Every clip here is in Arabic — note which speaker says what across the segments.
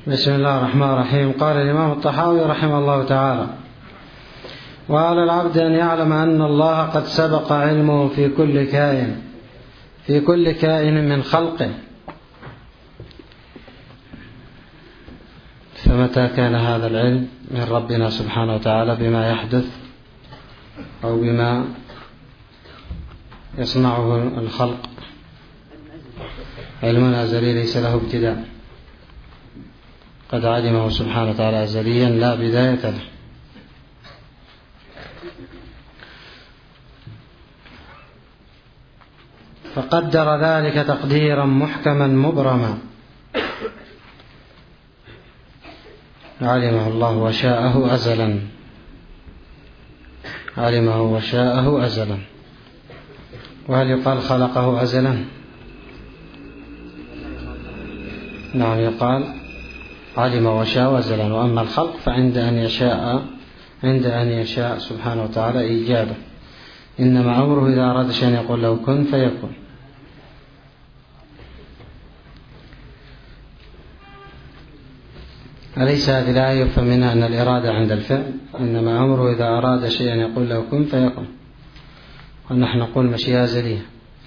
Speaker 1: بسم الله الرحمن الرحيم. قال الإمام الطحاوي رحمه الله تعالى: وعلى العبد أن يعلم أن الله قد سبق علمه في كل كائن من خلقه. فمتى كان هذا العلم من ربنا سبحانه وتعالى بما يحدث أو بما يصنعه الخلق؟ علم أزلي ليس له ابتداء، قد علمه سبحانه وتعالى أزليا لا بداية له. فقدر ذلك تقديرا محكما مبرما، علمه الله وشاءه أزلا، علمه وشاءه أزلا. وهل يقال خلقه أزلا؟ نعم، يقال علم وشاء أزلا. وأما الخلق فعند أن يشاء سبحانه وتعالى إيجاده، إنما أمره إذا أراد شيئا يقول له كن فيكون. أليس هذه الآية يفهم منها أن الإرادة عند الفعل؟ إنما أمره إذا أراد شيئا يقول له كن فيكون، ونحن نقول مشيئة أزلية.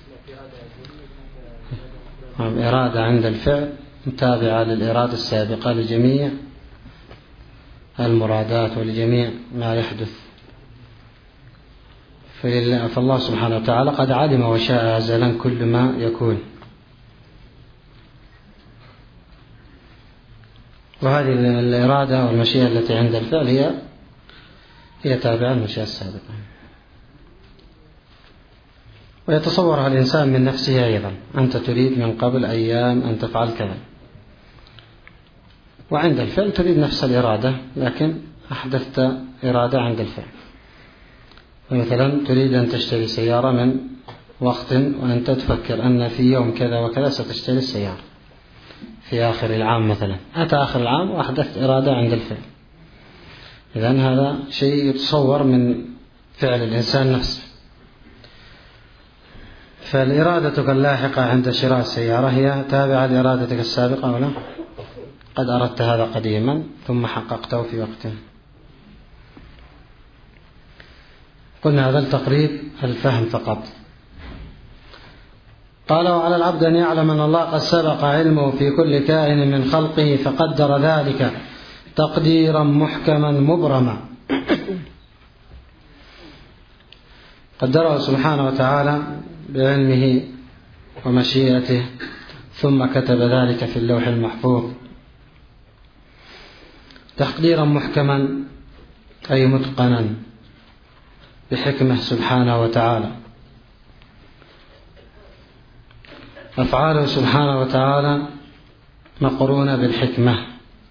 Speaker 1: إرادة عند الفعل متابعة للإرادة السابقة لجميع المرادات ولجميع ما يحدث. فالله سبحانه وتعالى قد علم وشاء أزلا كل ما يكون. وهذه الإرادة والمشيئة التي عند الفعل هي تابعة للمشيئة السابقة. ويتصورها الإنسان من نفسه أيضا، أنت تريد من قبل أيام أن تفعل كذا، وعند الفعل تريد نفس الإرادة لكن أحدثت إرادة عند الفعل. مثلا تريد أن تشتري سيارة من وقت، وأنت تفكر أن في يوم كذا وكذا ستشتري السيارة في آخر العام مثلا. أتى آخر العام وأحدثت إرادة عند الفعل. إذن هذا شيء يتصور من فعل الإنسان نفسه. فالإرادتك اللاحقة عند شراء السيارة هي تابعة لإرادتك السابقة ولا؟ قد أردت هذا قديما ثم حققته في وقته. قلنا هذا التقريب الفهم فقط. قال: وعلى العبد أن يعلم أن الله قد سبق علمه في كل كائن من خلقه فقدر ذلك تقديرا محكما مبرما. قدره سبحانه وتعالى بعلمه ومشيئته، ثم كتب ذلك في اللوح المحفوظ تقديرا محكما أي متقنا بحكمة سبحانه وتعالى. أفعاله سبحانه وتعالى مقرونة بالحكمة،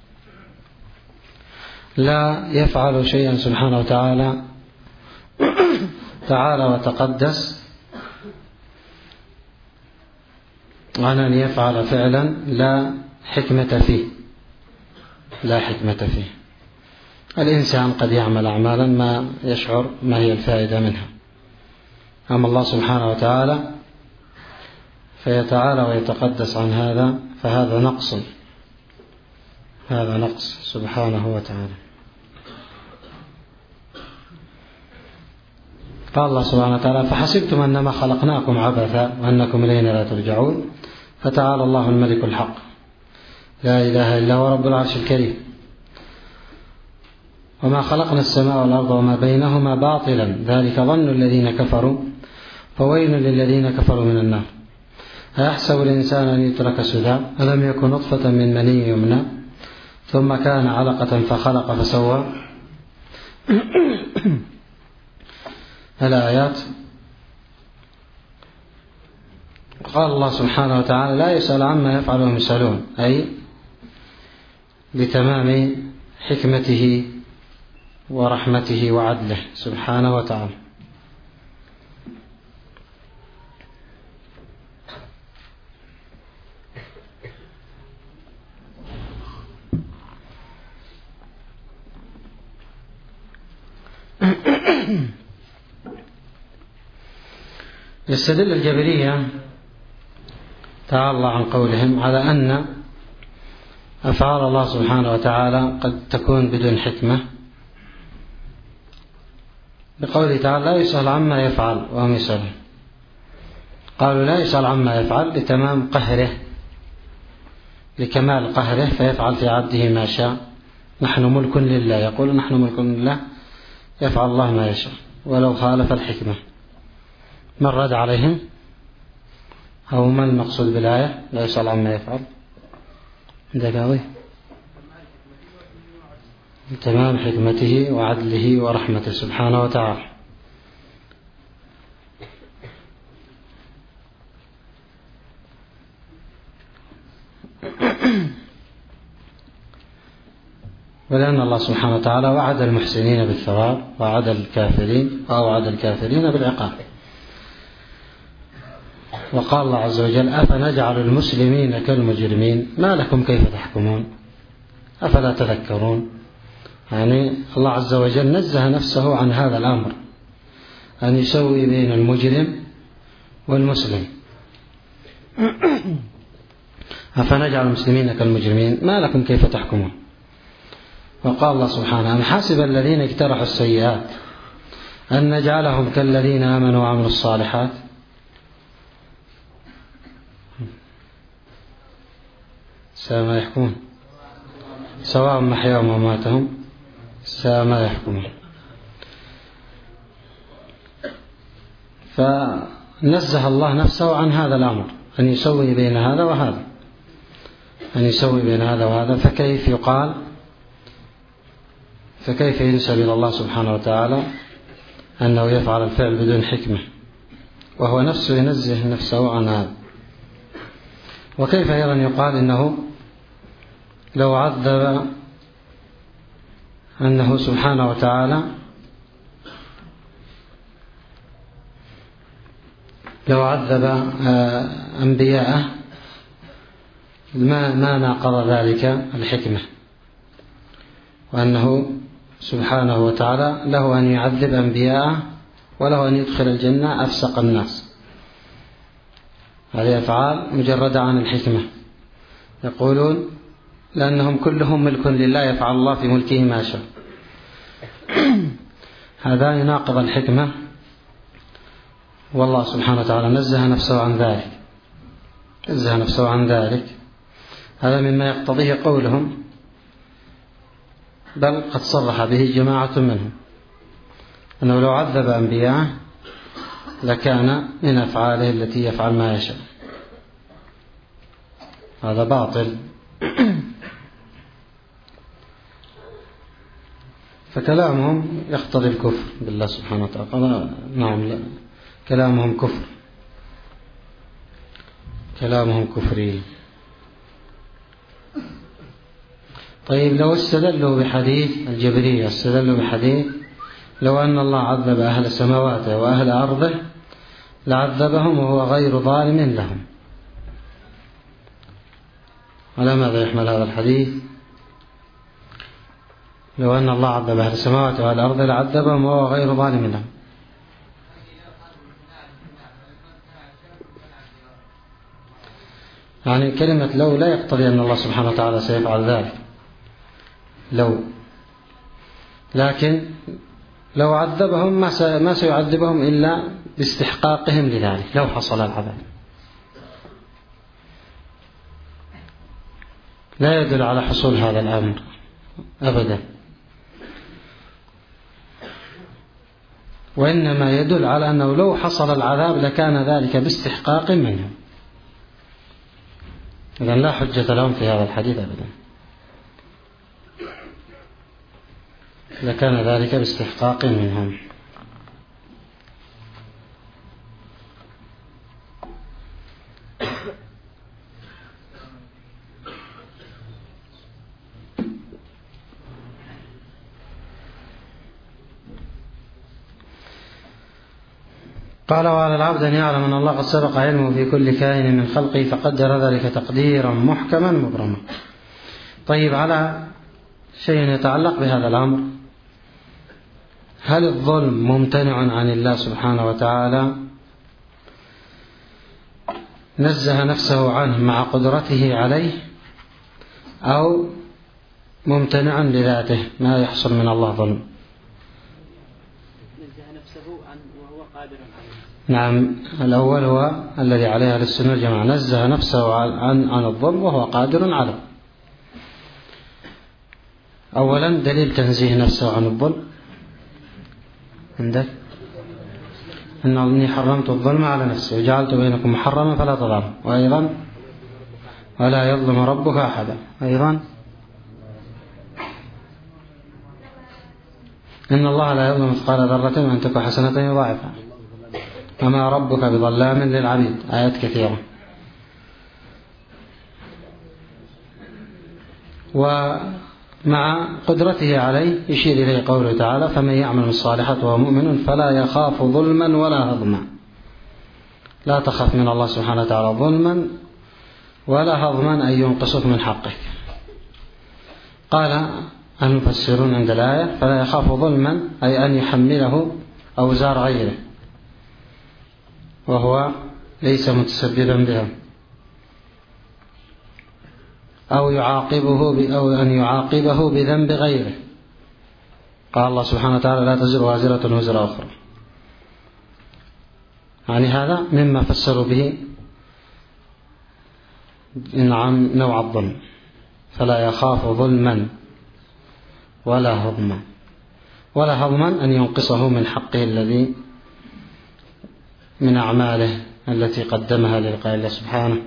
Speaker 1: لا يفعل شيئا سبحانه وتعالى تعالى وتقدس عن أن يفعل فعلا لا حكمة فيه، لا حكمة فيه. الإنسان قد يعمل أعمالا ما يشعر ما هي الفائدة منها، أما الله سبحانه وتعالى فيتعالى ويتقدس عن هذا، فهذا نقص، هذا نقص سبحانه وتعالى. قال الله سبحانه وتعالى: فحسبتم أنما خلقناكم عبثا وأنكم إلينا لا ترجعون فتعالى الله الملك الحق لا إله إلا هو رب العرش الكريم. وما خلقنا السماء والأرض وما بينهما باطلا ذلك ظن الذين كفروا فويل للذين كفروا من النار. أيحسب الإنسان أن يترك سدى ألم يكن نطفة من مني يمنى ثم كان علقة فخلق فسوى. الآيات. قال الله سبحانه وتعالى: لا يسأل عما يفعل وهم يسألون، أي بتمام حكمته ورحمته وعدله سبحانه وتعالى. يستدل الجبرية تعالى عن قولهم على أن أفعال الله سبحانه وتعالى قد تكون بدون حكمة، بقوله تعالى لا يسأل عما يفعل وهم يسألون. قالوا لا يسأل عما يفعل لتمام قهره، لكمال قهره، فيفعل في عبده ما شاء. نحن ملك لله، يقول نحن ملك لله، يفعل الله ما يشاء ولو خالف الحكمة. من رد عليهم أو ما المقصود بالآية لا يسأل عما يفعل؟ عندك قاضي تمام حكمته وعدله ورحمته سبحانه وتعالى. ولأن الله سبحانه وتعالى وعد المحسنين بالثواب وعد الكافرين بالعقاب. وقال الله عز وجل أفنجعل المسلمين كالمجرمين ما لكم كيف تحكمون أفلا تذكرون. يعني الله عز وجل نزه نفسه عن هذا الأمر، أن يسوي بين المجرم والمسلم. أفنجعل المسلمين كالمجرمين ما لكم كيف تحكمون. وقال الله سبحانه أم حسب الذين اجترحوا السيئات أن نجعلهم كالذين آمنوا وعملوا الصالحات ساء ما يحكمون سواء محياهم ومماتهم ساء ما يحكمون. فنزه الله نفسه عن هذا الأمر، أن يسوي بين هذا وهذا، أن يسوي بين هذا وهذا. فكيف ينسب إلى الله سبحانه وتعالى أنه يفعل الفعل بدون حكمة وهو نفسه ينزه نفسه عن هذا؟ وكيف أيضا يقال إنه لو عذب أنه سبحانه وتعالى لو عذب أنبياءه ما ناقض ذلك الحكمة، وأنه سبحانه وتعالى له أن يعذب أنبياءه وله أن يدخل الجنة أفسق الناس. هذه أفعال مجردة عن الحكمة. يقولون لأنهم كلهم ملك لله يفعل الله في ملكه ما شاء. هذا يناقض الحكمة، والله سبحانه وتعالى نزه نفسه عن ذلك. هذا مما يقتضيه قولهم، بل قد صرح به جماعة منهم أنه لو عذب أنبياءه لكان من أفعاله التي يفعل ما يشاء. هذا باطل. فكلامهم يقتضي الكفر بالله سبحانه وتعالى. نعم، لا. كلامهم كفري. طيب لو استدلوا بحديث الجبرية، استدلوا بحديث لو أن الله عذب أهل سماواته وأهل أرضه لعذبهم وهو غير ظالم لهم، على ماذا يحمل هذا الحديث؟ لو أن الله عذب أهل السماوات وأهل الأرض لعذبهم وهو غير ظالم لهم. يعني كلمة لو لا يقتضي أن الله سبحانه وتعالى سيفعل ذلك، لكن لو عذبهم ما سيعذبهم إلا باستحقاقهم لذلك لو حصل العذاب. لا يدل على حصول هذا الأمر أبدا، وإنما يدل على أنه لو حصل العذاب لكان ذلك باستحقاق منهم. إذن لا حجة لهم في هذا الحديث أبدا، لكان ذلك باستحقاق منهم. قال وعلى العبد أن يعلم أن الله قد سبق علمه في كل كائن من خلقه فقدر ذلك تقديرا محكما مبرما. طيب، على شيء يتعلق بهذا الأمر، هل الظلم ممتنع عن الله سبحانه وتعالى نزه نفسه عنه مع قدرته عليه، أو ممتنع لذاته ما يحصل من الله ظلم.
Speaker 2: نزه نفسه وهو قادر عليه.
Speaker 1: نعم، الأول هو الذي عليه أهل السنة والجماعة، نزه نفسه عن الظلم وهو قادر عليه. أولا دليل تنزيه نفسه عن الظلم عندك إني حرمت الظلم على نفسي وجعلت بينكم محرما فلا تظلموا، وأيضا ولا يظلم ربك أحدا، أيضا إن الله لا يظلم مثقال ذرة وإن تك حسنة يضاعفها وما ربك بظلام للعبيد، آيات كثيرة. ومع قدرته عليه يشير إليه قوله تعالى فمن يعمل الصالحات وهو مؤمن فلا يخاف ظلما ولا هضما. لا تخاف من الله سبحانه وتعالى ظلما ولا هضما أن ينقصك من حقك. قال المفسرون عند الآية فلا يخاف ظلما أي أن يحمله أوزار غيره وهو ليس متسببا بها، أو أن يعاقبه بذنب غيره. قال الله سبحانه وتعالى لا تزر وازرة وزر أخرى. يعني هذا مما فسروا به نوع الظلم، فلا يخاف ظلما ولا هضما. ولا هضما أن ينقصه من حقه الذي من أعماله التي قدمها للقاء الله سبحانه،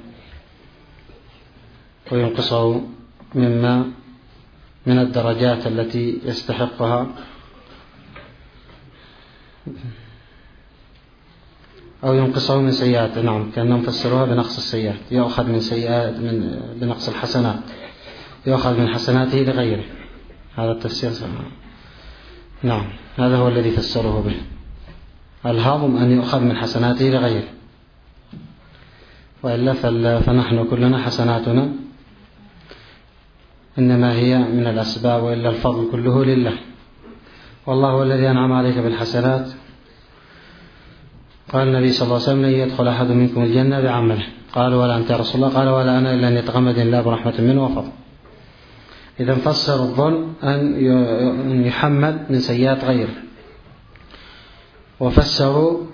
Speaker 1: وينقصه مما من الدرجات التي يستحقها، أو ينقصه من سيئات. نعم، كأنهم فسروها بنقص السيئات، يأخذ من سيئات بنقص الحسنات، يأخذ من حسناته لغيره. هذا التفسير نعم، هذا هو الذي فسره به. الهضم أن يؤخذ من حسناته لغيره، وإلا فنحن كلنا حسناتنا إنما هي من الأسباب، وإلا الفضل كله لله. والله هو الذي أنعم عليك بالحسنات. قال النبي صلى الله عليه وسلم لن يدخل أحد منكم الجنة بعمله. قالوا ولا أنت يا رسول الله؟ قال ولا أنا إلا أن يتغمد الله برحمة منه وفضل. إذا فسر الظلم أن يحمد من سيئات غيره، وفسروا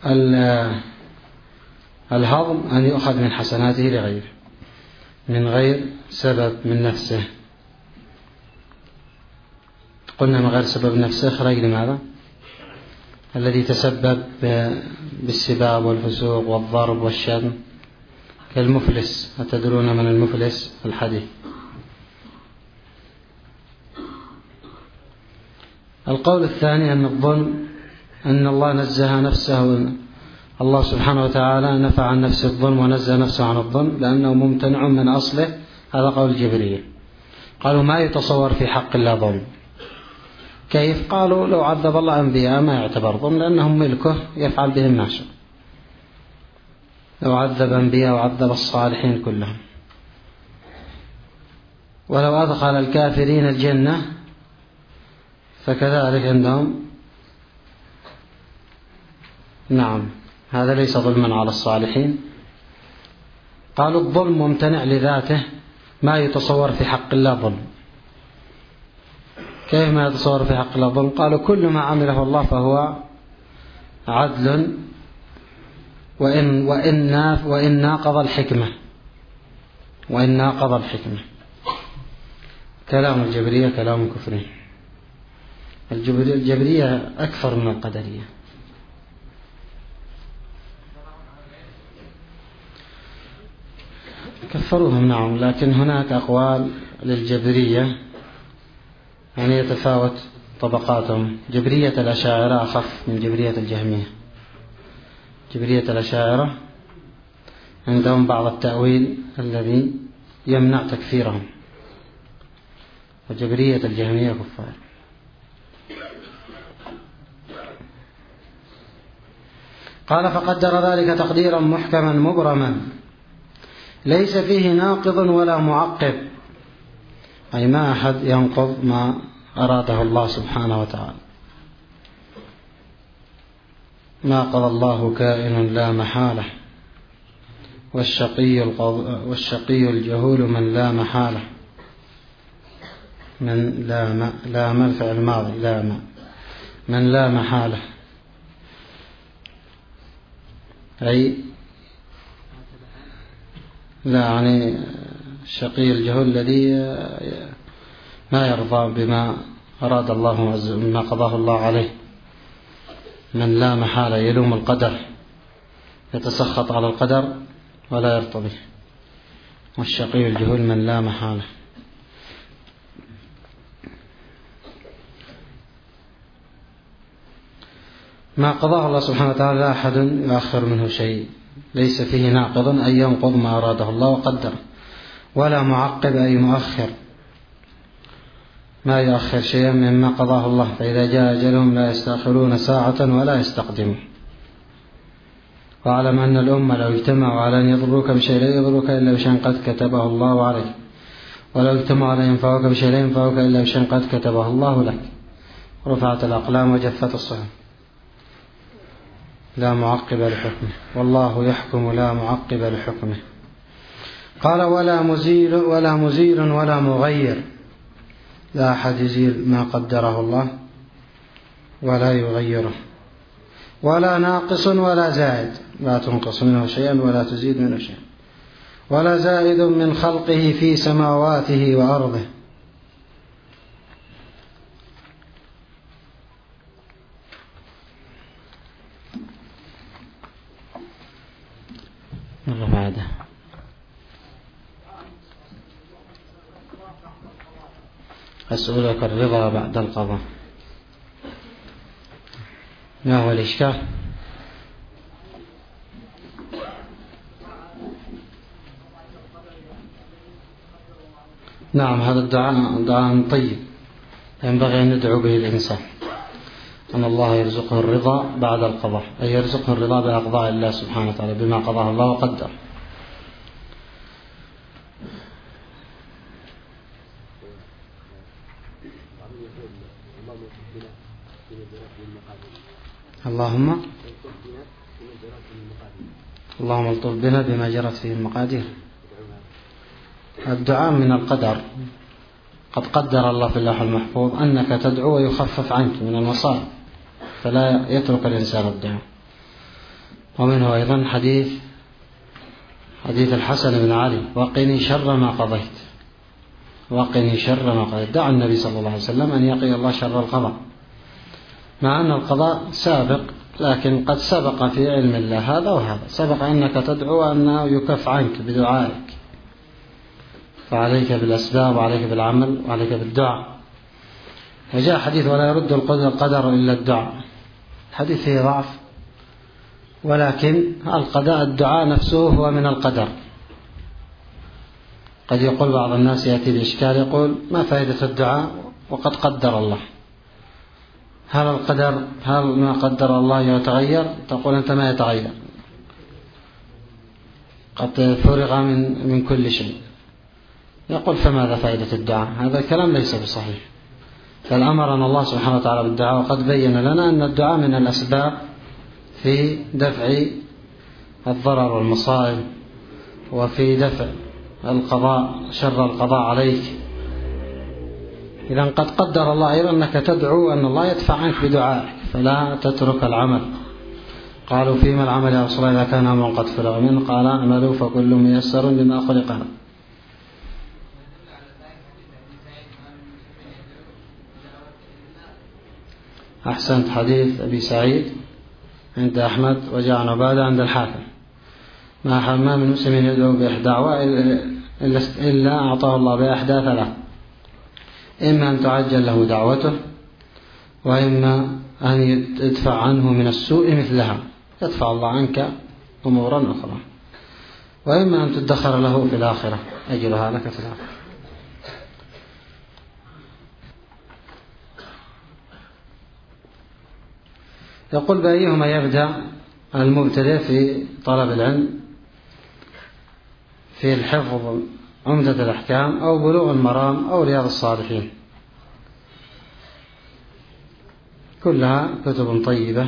Speaker 1: الهضم أن يؤخذ من حسناته لغيره من غير سبب من نفسه. قلنا من غير سبب نفسه خرج لماذا؟ الذي تسبب بالسباب والفسوق والضرب والشتم كالمفلس. أتدرون من المفلس؟ الحديث. القول الثاني أن الظلم أن الله نزه نفسه، الله سبحانه وتعالى نفع عن نفسه الظلم ونزه نفسه عن الظلم لأنه ممتنع من أصله. هذا قول الجبرية. قالوا ما يتصور في حق الله ظلم. كيف؟ قالوا لو عذب الله أنبياء ما يعتبر ظلم لأنهم ملكه يفعل بهم ما شاء. لو عذب أنبياء وعذب الصالحين كلهم. ولو أدخل الكافرين الجنة فكذلك عندهم. نعم، هذا ليس ظلما على الصالحين. قالوا الظلم ممتنع لذاته، ما يتصور في حق الله ظلم. كيف ما يتصور في حق الله ظلم؟ قالوا كل ما عمله الله فهو عدل وإن ناقض الحكمة. وإن ناقض الحكمة. كلام الجبرية كلام كفري. الجبرية أكثر من القدرية. كفروهم نعم، لكن هناك أقوال للجبرية يعني يتفاوت طبقاتهم. جبرية الأشاعرة أخف من جبرية الجهمية. جبرية الأشاعرة عندهم بعض التأويل الذي يمنع تكفيرهم، وجبرية الجهمية كفار. قال فقدر ذلك تقديرا محكما مبرما ليس فيه ناقض ولا معقب، أي ما أحد ينقض ما أراده الله سبحانه وتعالى. ما قضى الله كائن لا محالة، والشقي الجهول من لا محالة. من لام الفعل الماضي لام، من لا محالة، أي لا يعني الشقي الجهول الذي ما يرضى بما أراد الله بما قضاه الله عليه. من لا محالة يلوم القدر، يتسخط على القدر ولا يرضى به، والشقي الجهول من لا محالة. ما قضاه الله سبحانه وتعالى لا أحد يؤخر منه شيء، ليس فيه ناقض أن ينقض ما أراده الله وقدر، ولا معقب أي مؤخر، ما يؤخر شيئا مما قضاه الله، فإذا جاء أجلهم لا يستأخرون ساعة ولا يستقدمون. واعلم أن الأمة لو اجتمعوا على أن يضروك بشيء لا يضروك إلا بشيء قد كتبه الله عليك، ولو اجتمعوا على أن ينفعوك بشيء لا ينفعوك إلا بشيء قد كتبه الله لك. رفعت الأقلام وجفت الصحف، لا معقب لحكمه، والله يحكم لا معقب لحكمه. قال ولا مزيل ولا مغير، لا أحد يزيل ما قدره الله ولا يغيره، ولا ناقص ولا زائد، لا تنقص منه شيئا ولا تزيد منه شيئا، ولا زائد من خلقه في سماواته وأرضه. بعده أسألك الرضا بعد القضاء. ما هو الإشكال؟ نعم، هذا الدعاء دعاء طيب ينبغي أن ندعو به الإنسان، أن الله يرزقه الرضا بعد القضاء، أي يرزقه الرضا بأقضاء الله سبحانه وتعالى بما قضاه الله وقدر. اللهم الطف بنا بما جرت فيه المقادير. الدعاء من القدر، قد قدر الله في اللوح المحفوظ أنك تدعو ويخفف عنك من المصائب، فلا يترك الإنسان الدعاء. ومنه أيضا حديث الحسن بن علي: وقني شر ما قضيت، وقني شر ما قضيت. دعا النبي صلى الله عليه وسلم أن يقي الله شر القضاء، مع أن القضاء سابق، لكن قد سبق في علم الله هذا وهذا، سبق أنك تدعو أنه يكف عنك بدعائك، فعليك بالأسباب وعليك بالعمل وعليك بالدعاء. وجاء حديث: ولا يرد القدر إلا الدعاء. حديث فيه ضعف، ولكن الدعاء نفسه هو من القدر. قد يقول بعض الناس يأتي بإشكال يقول: ما فائدة الدعاء وقد قدر الله؟ هل ما قدر الله يتغير؟ تقول أنت ما يتغير، قد فرغ من كل شيء. يقول: فماذا فائدة الدعاء؟ هذا الكلام ليس بصحيح. فالأمرنا الله سبحانه وتعالى بالدعاء، وقد بين لنا أن الدعاء من الأسباب في دفع الضرر والمصائب، وفي دفع شر القضاء عليك. إذا قد قدر الله أيضا أنك تدعو أن الله يدفع عنك بدعائك، فلا تترك العمل. قالوا: فيما العمل يا رسول الله إذا كان أمر قد فرغ منه؟ قال: اعملوا فكل ميسر لما خلق له. أحسنت. حديث أبي سعيد عند أحمد وجاء عن عبادة عند الحاكم: ما من مسلم يدعو بإحدى إلا أعطاه الله بإحدى ثلاث: إما أن تعجل له دعوته، وإما أن يدفع عنه من السوء مثلها، يدفع الله عنك أمورا أخرى، وإما أن تدخر له في الآخرة، أجرها لك في الآخرة. يقول: بأيهما يبدأ المبتدئ في طلب العلم، في الحفظ عمدة الأحكام أو بلوغ المرام أو رياض الصالحين؟ كلها كتب طيبة.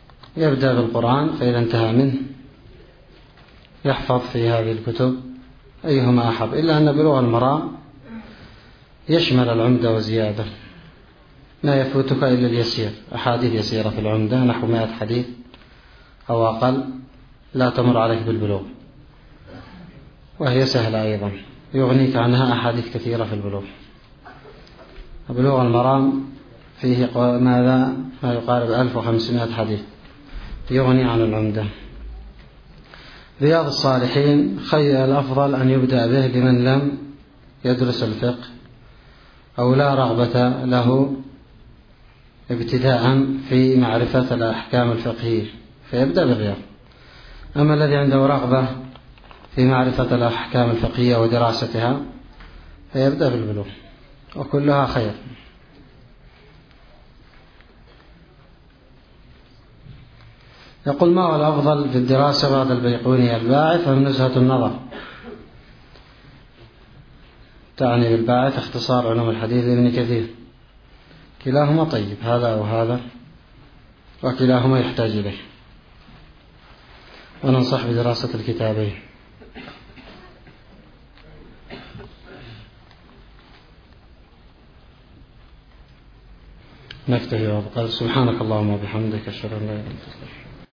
Speaker 1: يبدأ بالقرآن، فإذا انتهى منه يحفظ في هذه الكتب أيهما أحب، إلا أن بلوغ المرام يشمل العمدة وزيادة، ما يفوتك إلا اليسير، أحاديث يسيرة في العمدة نحو 100 حديث أو أقل لا تمر عليك بالبلوغ، وهي سهلة أيضا يغنيك عنها أحاديث كثيرة في البلوغ. بلوغ المرام فيه ماذا ما يقارب 1500 حديث يغني عن العمدة. رياض الصالحين الأفضل أن يبدأ به لمن لم يدرس الفقه أو لا رغبة له ابتداء في معرفة الأحكام الفقهية فيبدأ بالرياض. أما الذي عنده رغبة في معرفة الأحكام الفقهية ودراستها فيبدأ بالبلوغ، وكلها خير. يقول: ما هو الأفضل في الدراسة بعد البيقوني، الباعث أم نزهة النظر؟ تعني بالباعث اختصار علوم الحديث لابن كثير، كلاهما طيب، هذا وهذا، وكلاهما يحتاج إليه، وننصح بدراسة الكتابين. نكتفي وابقى. سبحانك اللهم وبحمدك، أشهد أن لا إله إلا أنت.